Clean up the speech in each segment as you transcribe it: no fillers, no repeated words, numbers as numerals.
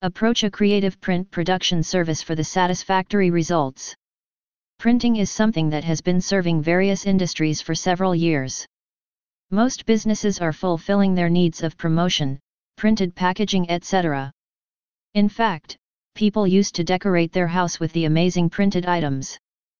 Approach a creative print production service for the satisfactory results. Printing is something that has been serving various industries for several years. Most businesses are fulfilling their needs of promotion, printed packaging, etc. In fact, people used to decorate their house with the amazing printed items.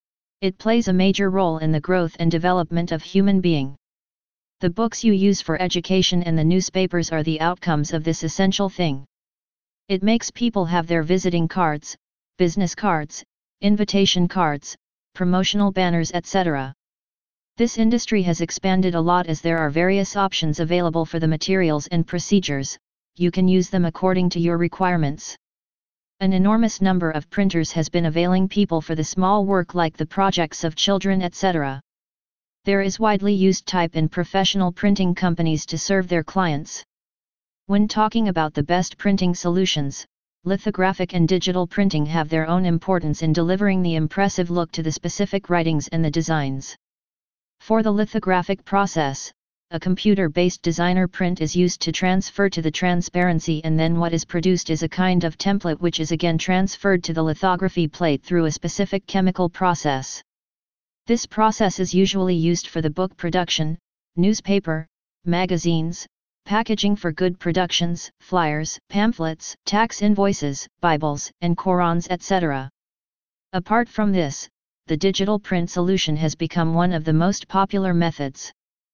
It plays a major role in the growth and development of human being. The books you use for education and the newspapers are the outcomes of this essential thing. It makes people have their visiting cards, business cards, invitation cards, promotional banners, etc. This industry has expanded a lot as there are various options available for the materials and procedures. You can use them according to your requirements. An enormous number of printers has been availing people for the small work like the projects of children, etc. There is widely used type in professional printing companies to serve their clients. When talking about the best printing solutions, lithographic and digital printing have their own importance in delivering the impressive look to the specific writings and the designs. For the lithographic process, a computer-based designer print is used to transfer to the transparency, and then what is produced is a kind of template which is again transferred to the lithography plate through a specific chemical process. This process is usually used for the book production, newspaper, magazines, packaging for good productions, flyers, pamphlets, tax invoices, Bibles, and Qurans, etc. Apart from this, the digital print solution has become one of the most popular methods.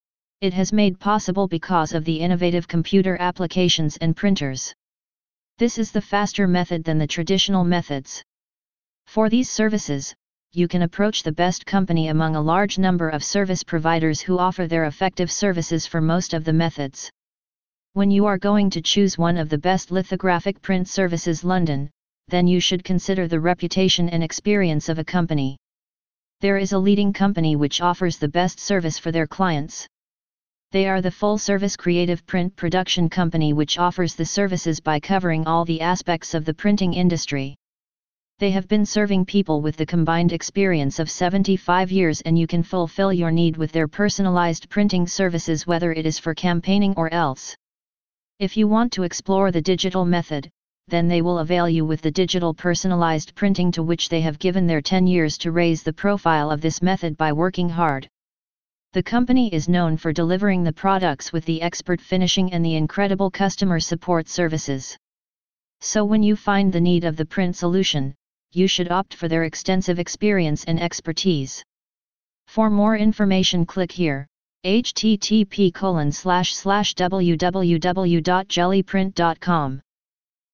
It has made possible because of the innovative computer applications and printers. This is the faster method than the traditional methods. For these services, you can approach the best company among a large number of service providers who offer their effective services for most of the methods. When you are going to choose one of the best lithographic print services London, then you should consider the reputation and experience of a company. There is a leading company which offers the best service for their clients. They are the full-service creative print production company which offers the services by covering all the aspects of the printing industry. They have been serving people with the combined experience of 75 years, and you can fulfill your need with their personalized printing services, whether it is for campaigning or else. If you want to explore the digital method, then they will avail you with the digital personalized printing, to which they have given their 10 years to raise the profile of this method by working hard. The company is known for delivering the products with the expert finishing and the incredible customer support services. So when you find the need of the print solution, you should opt for their extensive experience and expertise. For more information, click here, http://www.jellyprint.com.